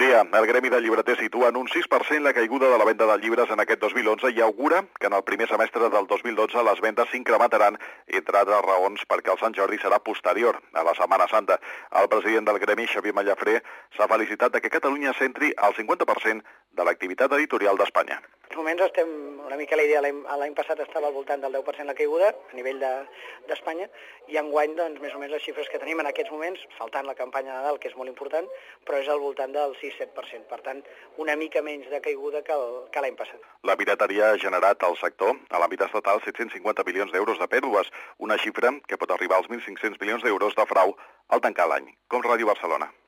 dia. El Gremi de Llibreters situa en un 6% la caiguda de la venda de llibres en aquest 2011 i augura que en el primer semestre del 2012 les vendes s'incrementaran, entre altres raons perquè el Sant Jordi serà posterior a la Setmana Santa. El president del Gremi, Xavier Mallafré, s'ha felicitat que Catalunya centri el 50% de l'activitat editorial d'Espanya. En moments estem una mica a la idea, l'any passat estava al voltant del 10% la caiguda a nivell d'Espanya i enguany, doncs, més o menys les xifres que tenim en aquests moments, faltant la campanya de Nadal, que és molt important, però és al voltant del 6-7%. Per tant, una mica menys de caiguda que l'any passat. La pirateria ha generat al sector, a l'àmbit estatal, 750 milions d'euros de pèrdues, una xifra que pot arribar als 1.500 milions d'euros de frau al tancar l'any. Com Ràdio Barcelona.